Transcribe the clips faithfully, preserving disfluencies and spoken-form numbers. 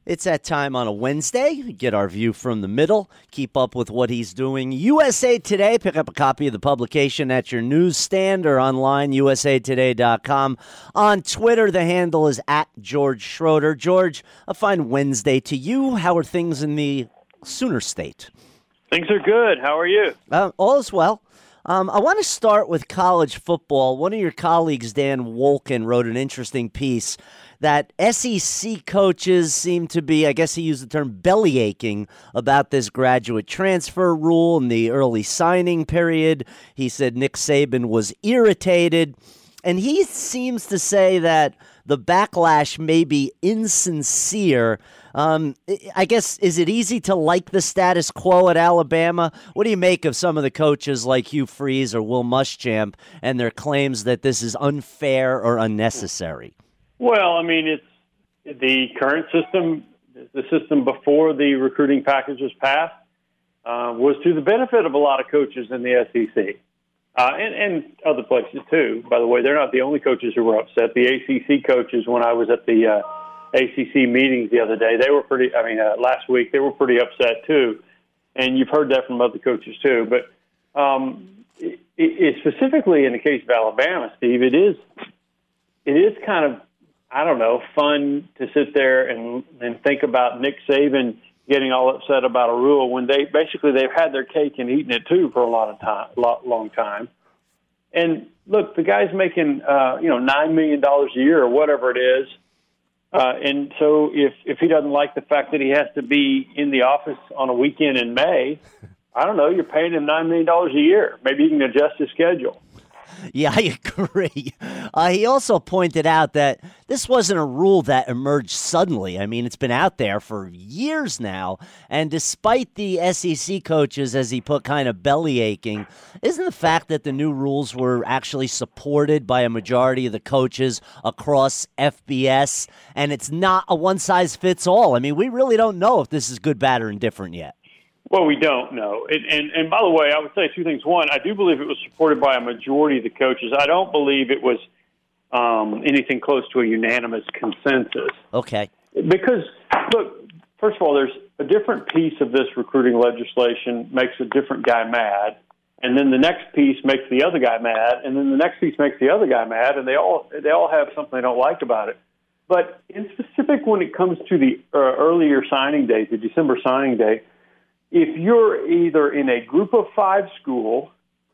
It's that time on a Wednesday. Get our view from the middle. Keep up with what he's doing. U S A Today. Pick up a copy of the publication at your newsstand or online, U S A today dot com. On Twitter, the handle is at George Schroeder. George, a fine Wednesday to you. How are things in the Sooner State? Things are good. How are you? Uh, all is well. Um, I want to start with college football. One of your colleagues, Dan Wolken, wrote an interesting piece that S E C coaches seem to be, I guess he used the term, belly aching about this graduate transfer rule in the early signing period. He said Nick Saban was irritated. And he seems to say that the backlash may be insincere. Um, I guess, is it easy to like the status quo at Alabama? What do you make of some of the coaches like Hugh Freeze or Will Muschamp and their claims that this is unfair or unnecessary? Well, I mean, it's the current system, the system before the recruiting package was passed, uh, was to the benefit of a lot of coaches in the S E C. Uh, and, and other places, too. By the way, they're not the only coaches who were upset. The A C C coaches, when I was at the uh, A C C meetings the other day, they were pretty, I mean, uh, last week, they were pretty upset, too. And you've heard that from other coaches, too. But um, it, it, specifically in the case of Alabama, Steve, it is it is kind of, I don't know, fun to sit there and, and think about Nick Saban getting all upset about a rule when they basically they've had their cake and eaten it too for a lot of time, lot, long time. And look, the guy's making uh, you know nine million dollars a year or whatever it is, uh, and so if if he doesn't like the fact that he has to be in the office on a weekend in May, I don't know, you're paying him nine million dollars a year. Maybe you can adjust his schedule. Yeah, I agree. Uh, he also pointed out that this wasn't a rule that emerged suddenly. I mean, it's been out there for years now. And despite the S E C coaches, as he put, kind of belly aching, isn't the fact that the new rules were actually supported by a majority of the coaches across F B S, and it's not a one-size-fits-all? I mean, we really don't know if this is good, bad, or indifferent yet. Well, we don't know. And, and, and by the way, I would say two things. One, I do believe it was supported by a majority of the coaches. I don't believe it was um, anything close to a unanimous consensus. Okay. Because, look, first of all, there's a different piece of this recruiting legislation makes a different guy mad, and then the next piece makes the other guy mad, and then the next piece makes the other guy mad, and they all they all have something they don't like about it. But in specific, when it comes to the uh, earlier signing date, the December signing date, if you're either in a group of five school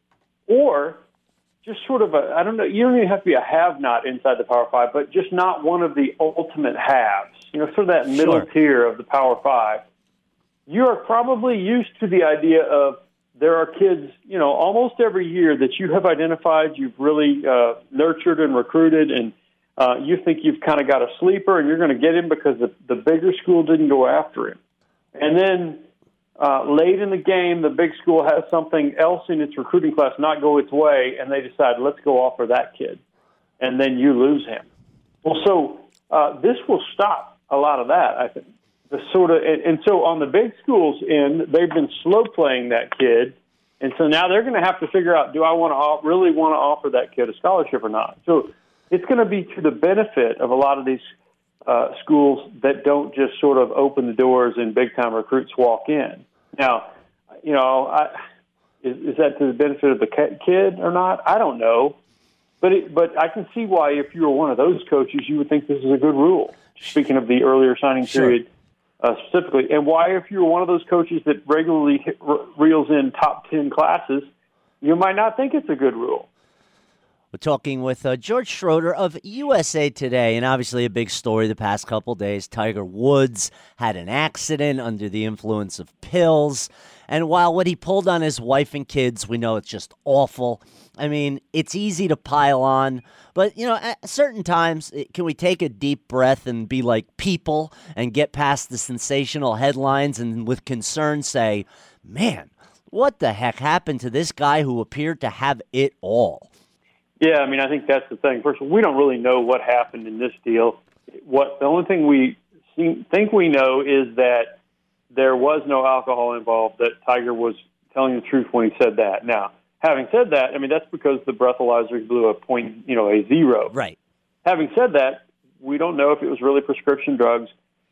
or just sort of a, I don't know, you don't even have to be a have-not inside the Power Five, but just not one of the ultimate haves, you know, sort of that middle Sure. tier of the Power Five, you are probably used to the idea of there are kids, you know, almost every year that you have identified, you've really uh, nurtured and recruited, and uh, you think you've kind of got a sleeper and you're going to get him because the, the bigger school didn't go after him. And then Uh, late in the game, the big school has something else in its recruiting class not go its way, and they decide, let's go offer that kid. And then you lose him. Well, so uh, this will stop a lot of that, I think. The sort of, and, and so on the big schools end, they've been slow playing that kid, and so now they're going to have to figure out, do I want to really want to offer that kid a scholarship or not? So it's going to be to the benefit of a lot of these Uh, schools that don't just sort of open the doors and big-time recruits walk in. Now, you know, I, is, is that to the benefit of the kid or not? I don't know. But it, but I can see why if you were one of those coaches, you would think this is a good rule, speaking of the earlier signing Sure. period uh, specifically. And why if you were one of those coaches that regularly hit, re- reels in top ten classes, you might not think it's a good rule. We're talking with uh, George Schroeder of U S A Today, and obviously a big story the past couple days. Tiger Woods had an accident under the influence of pills, and while what he pulled on his wife and kids, we know it's just awful. I mean, it's easy to pile on, but, you know, at certain times, can we take a deep breath and be like people and get past the sensational headlines and with concern say, man, what the heck happened to this guy who appeared to have it all? Yeah, I mean, I think that's the thing. First of all, we don't really know what happened in this deal. What the only thing we see, think we know is that there was no alcohol involved, that Tiger was telling the truth when he said that. Now, having said that, I mean, that's because the breathalyzer blew a point, you know, a zero. Right. Having said that, we don't know if it was really prescription drugs.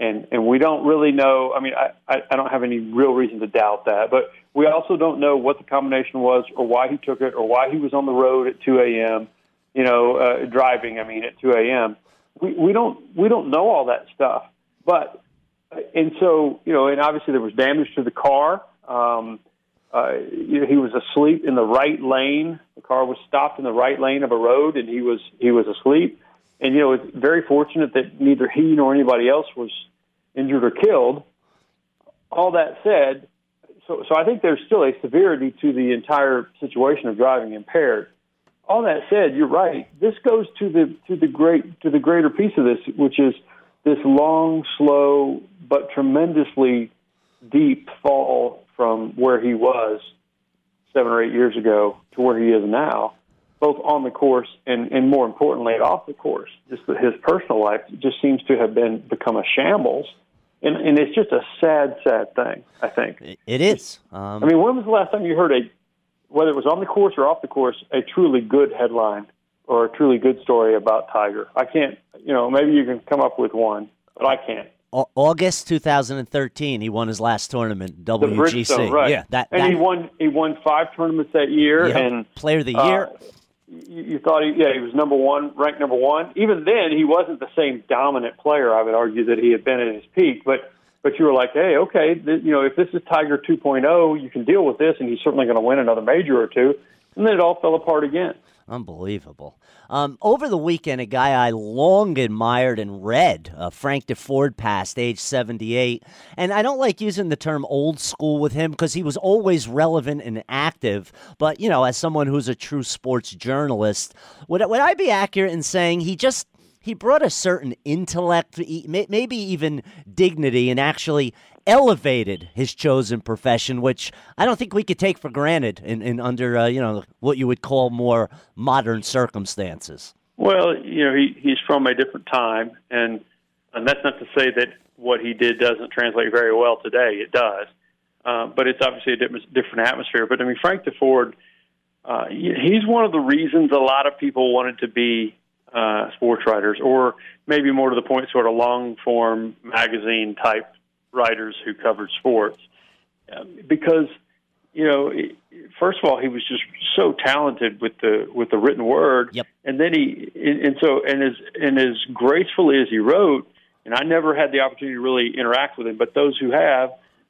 And and we don't really know. I mean, I, I, I don't have any real reason to doubt that. But we also don't know what the combination was or why he took it or why he was on the road at two a.m., you know, uh, driving, I mean, at two a.m. We, we don't we don't know all that stuff. But, and so, you know, and obviously there was damage to the car. Um, uh, you know, he was asleep in the right lane. The car was stopped in the right lane of a road, and he was he was asleep. And, you know, it's very fortunate that neither he nor anybody else was injured or killed. All that said, so so I think there's still a severity to the entire situation of driving impaired. All that said, you're right. This goes to the to the great to the greater piece of this, which is this long, slow, but tremendously deep fall from where he was seven or eight years ago to where he is now, both on the course and, and more importantly, off the course. Just that his personal life just seems to have been become a shambles. And, and it's just a sad, sad thing, I think. It is. Um, I mean, when was the last time you heard a, whether it was on the course or off the course, a truly good headline or a truly good story about Tiger? I can't, you know, maybe you can come up with one, but I can't. August two thousand thirteen, he won his last tournament, W G C. The Bridgestone, right. Yeah, that, and that, he won He won five tournaments that year. Yep. And Player of the Year. Uh, you, you thought, he, yeah, he was number one, ranked number one. Even then, he wasn't the same dominant player, I would argue, that he had been at his peak. But But you were like, hey, okay, th- you know, if this is Tiger two point oh, you can deal with this, and he's certainly going to win another major or two. And then it all fell apart again. Unbelievable. Um, over the weekend, a guy I long admired and read, uh, Frank DeFord, passed, age seventy-eight. And I don't like using the term old school with him because he was always relevant and active. But, you know, as someone who's a true sports journalist, would, would I be accurate in saying he just He brought a certain intellect, maybe even dignity, and actually elevated his chosen profession, which I don't think we could take for granted in, in under, uh, you know, what you would call more modern circumstances. Well, you know, he, he's from a different time, and, and that's not to say that what he did doesn't translate very well today. It does. Uh, but it's obviously a different, different atmosphere. But, I mean, Frank DeFord, uh, he's one of the reasons a lot of people wanted to be Uh, sports writers, or maybe more to the point, sort of long-form magazine-type writers who covered sports. Uh, because, you know, it, first of all, he was just so talented with the with the written word, yep. and then he and, and so and as and as gracefully as he wrote, and I never had the opportunity to really interact with him, but those who have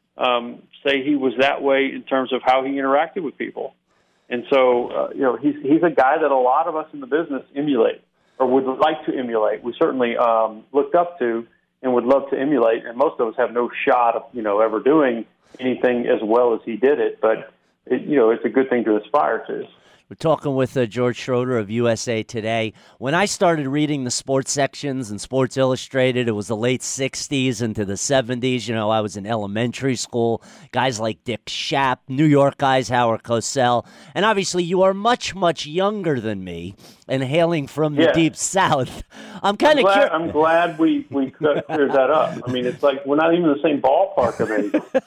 um, say he was that way in terms of how he interacted with people, and so uh, you know, he's he's a guy that a lot of us in the business emulate, or would like to emulate. We certainly um, looked up to and would love to emulate, and most of us have no shot of, you know, ever doing anything as well as he did it, but, it, you know, it's a good thing to aspire to. We're talking with uh, George Schroeder of U S A Today. When I started reading the sports sections in Sports Illustrated, it was the late sixties into the seventies. You know, I was in elementary school. Guys like Dick Schaap, New York guys, Howard Cosell. And obviously you are much, much younger than me and hailing from the yeah. Deep South. I'm kind of curious. cur- I'm glad we, we cleared that up. I mean, it's like we're not even the same ballpark of age.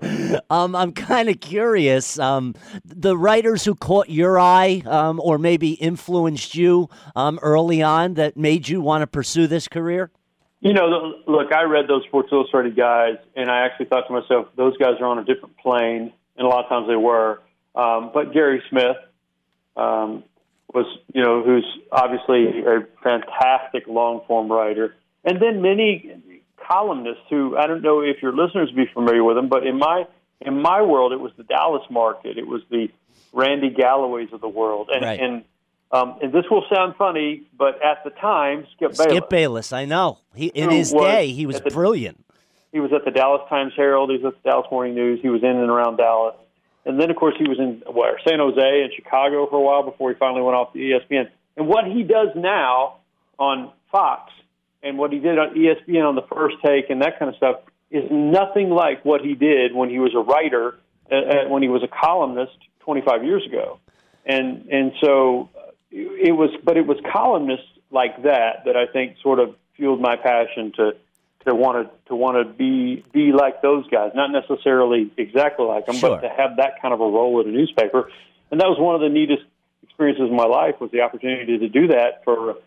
Um, I'm kind of curious, um, the writers who caught your eye um, or maybe influenced you um, early on that made you want to pursue this career? You know, look, I read those Sports Illustrated guys, and I actually thought to myself, those guys are on a different plane, and a lot of times they were. Um, but Gary Smith um, was, you know, who's obviously a fantastic long-form writer. And then many columnists who, I don't know if your listeners would be familiar with them, but in my in my world, it was the Dallas market. It was the Randy Galloways of the world. And right. and, um, and this will sound funny, but at the time, Skip Bayless. Skip Bayless, I know. He In his day, he was the, brilliant. He was at the Dallas Times-Herald. He was at the Dallas Morning News. He was in and around Dallas. And then, of course, he was in what, San Jose and Chicago for a while before he finally went off to E S P N. And what he does now on Fox and what he did on E S P N on the First Take and that kind of stuff is nothing like what he did when he was a writer, uh, when he was a columnist twenty-five years ago. And and so it was, but it was columnists like that that I think sort of fueled my passion to to want to to want to be be like those guys, not necessarily exactly like them, sure. but to have that kind of a role in a newspaper. And that was one of the neatest experiences of my life, was the opportunity to do that for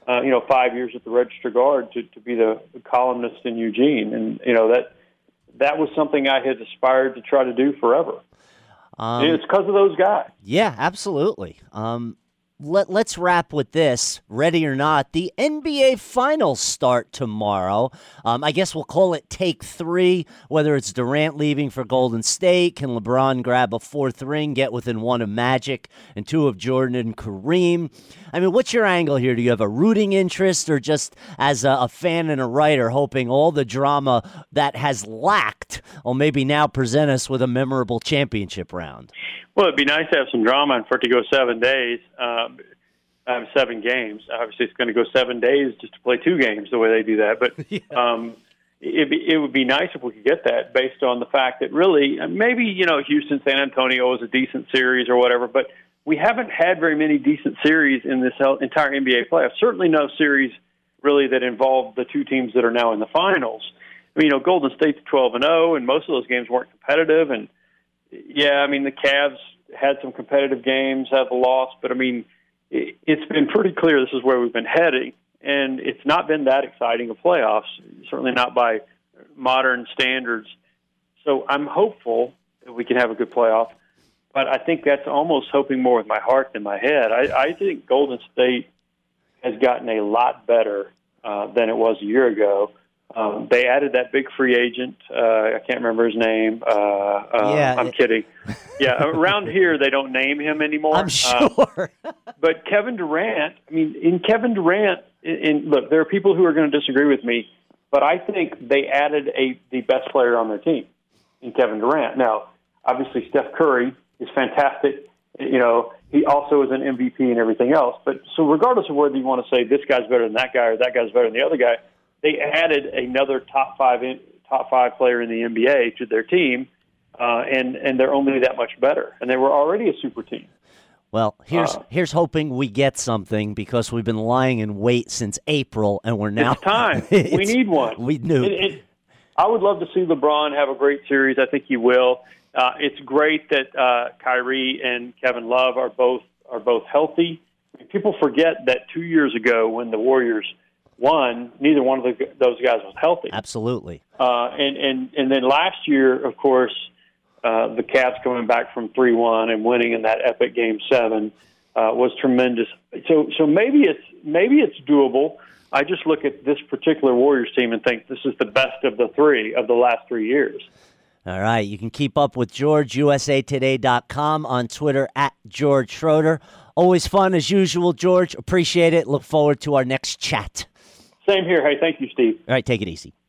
uh, you know, five years at the Register Guard to, to be the, the columnist in Eugene. And, you know, that that was something I had aspired to try to do forever. Um, and it's because of those guys. Yeah, absolutely. Um, let, let's wrap with this. Ready or not, the N B A Finals start tomorrow. Um, I guess we'll call it take three, whether it's Durant leaving for Golden State. Can LeBron grab a fourth ring, get within one of Magic and two of Jordan and Kareem? I mean, what's your angle here? Do you have a rooting interest or just as a, a fan and a writer hoping all the drama that has lacked will maybe now present us with a memorable championship round? Well, it'd be nice to have some drama and for it to go seven days, um, um, seven games. Obviously, it's going to go seven days just to play two games the way they do that. But yeah. um, it'd be, it would be nice if we could get that based on the fact that really, maybe, you know, Houston, San Antonio was a decent series or whatever, but we haven't had very many decent series in this entire N B A playoff. Certainly no series really that involved the two teams that are now in the finals. I mean, you know, Golden State's twelve and oh, and most of those games weren't competitive. And, yeah, I mean, the Cavs had some competitive games, have a loss, but, I mean, it's been pretty clear this is where we've been heading, and it's not been that exciting of playoffs, certainly not by modern standards. So I'm hopeful that we can have a good playoff. But I think that's almost hoping more with my heart than my head. I, I think Golden State has gotten a lot better uh, than it was a year ago. Um, they added that big free agent. Uh, I can't remember his name. Uh, uh, yeah, I'm it, kidding. Yeah, around here they don't name him anymore. I'm sure. Uh, but Kevin Durant, I mean, in Kevin Durant, in, in, look, there are people who are going to disagree with me, but I think they added a the best player on their team in Kevin Durant. Now, obviously, Steph Curry is fantastic. You know, he also is an M V P and everything else. But so regardless of whether you want to say this guy's better than that guy or that guy's better than the other guy, they added another top five in, top five player in the N B A to their team, uh, and and they're only that much better. And they were already a super team. Well, here's uh, here's hoping we get something because we've been lying in wait since April, and we're now it's time. it's, we need one. We knew. It, it, I would love to see LeBron have a great series. I think he will. Uh, it's great that uh, Kyrie and Kevin Love are both are both healthy. People forget that two years ago when the Warriors won, neither one of the, those guys was healthy. Absolutely. Uh, and, and, and then last year, of course, uh, the Cavs coming back from three one and winning in that epic Game seven uh, was tremendous. So so maybe it's maybe it's doable. I just look at this particular Warriors team and think this is the best of the three of the last three years. All right. You can keep up with George, U S A Today dot com, on Twitter at George Schroeder. Always fun as usual, George. Appreciate it. Look forward to our next chat. Same here. Hey, thank you, Steve. All right. Take it easy.